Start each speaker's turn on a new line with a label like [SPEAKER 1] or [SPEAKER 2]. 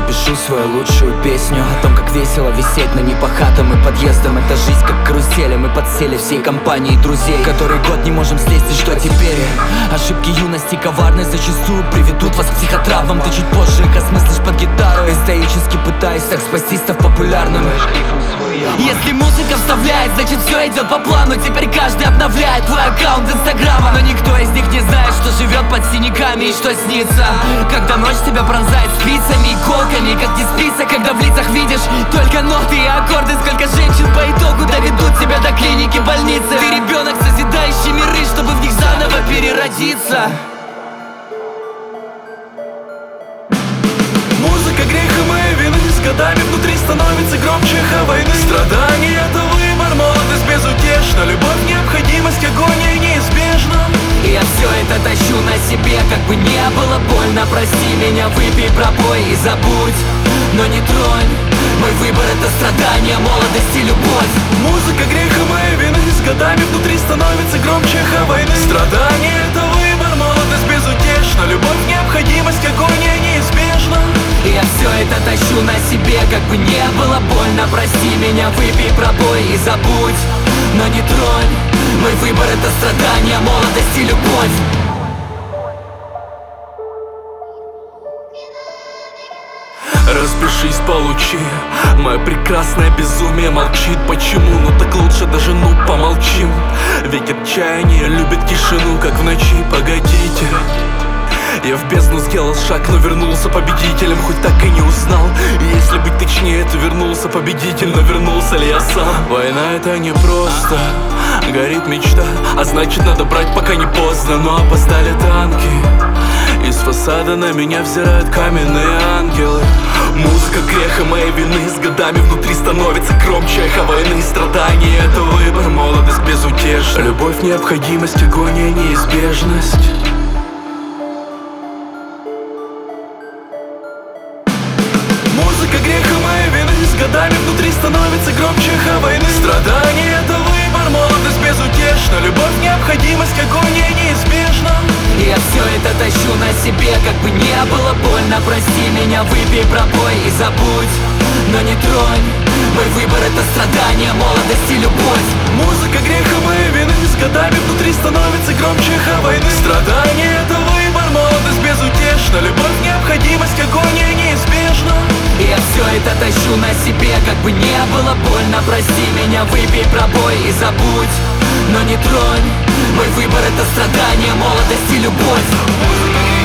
[SPEAKER 1] напишу свою лучшую песню о том, как весело висеть на непахатом и подъездом. Это жизнь как карусели, мы подсели всей компанией друзей. Который год не можем слезть, и что теперь? Ошибки юности коварной зачастую приведут вас к психотравмам. Ты чуть позже их осмыслишь под гитару, стоически пытаясь так спасти, став популярным. Если музыка вставляет, значит все идет по плану. Теперь каждый обновляет твой аккаунт инстаграма, но никто из них не знает, что живет под синяками и что снится, когда ночь тебя пронзает спицами и колками. Как не спится, когда в лицах видишь только ноты и аккорды. Сколько женщин по итогу доведут тебя до клиники, больницы. Ты ребенок, созидающий миры, чтобы в них заново переродиться.
[SPEAKER 2] Музыка греха моей вины, с годами внутри становится громче эхо войны. Страдания — это выбор, молодость безутешна, любовь — необходимость, агония неизбежна.
[SPEAKER 1] И я все это тащу на себе, как бы не было больно. Прости меня, выпей, пропой и забудь, но не тронь. Мой выбор — это страдание, молодость и любовь.
[SPEAKER 2] Музыка греха моей вины, с годами внутри становится громче эхо войны. Страдания — это выбор, молодость безутешна, любовь — необходимость, агония неизбежна.
[SPEAKER 1] И я все это тащу на себе, как бы не было больно. Прости меня, выпей, пробой и забудь, но не тронь. Мой выбор — это страдание, молодость и любовь.
[SPEAKER 2] Распишись, получи. Мое прекрасное безумие молчит. Почему? Ну так лучше даже помолчим. Ведь отчаяние любит тишину, как в ночи. Погодите, я в бездну сделал шаг, но вернулся победителем, хоть так и не узнал. И если быть точнее, то вернулся победитель, но вернулся ли я сам? Война — это не просто, горит мечта, а значит надо брать, пока не поздно. Но опоздали танки, из фасада на меня взирают каменные ангелы. Музыка греха моей вины, с годами внутри становится громче эхо войны. Страдания — это выбор, молодость безутешна, любовь — необходимость, агония — неизбежность. Музыка греха моей вины, с годами внутри становится громче эхо войны. Страдания — это выбор, молодость безутешна, любовь — необходимость, агония неизбежна.
[SPEAKER 1] И я все это тащу на себе, как бы не было больно. Прости меня, выпей, пробой и забудь, но не тронь. Мой выбор — это страдание, молодость и любовь.
[SPEAKER 2] Музыка греха моей вины, с годами внутри становится громче эхо войны. Страдания — это выбор, молодость безутешна, любовь — необходимость, агония неизбежна.
[SPEAKER 1] И я все это тащу на себе, как бы не было больно. Прости меня, выпей, пробой и забудь, но не тронь. Мой выбор — это страдание, молодость и любовь.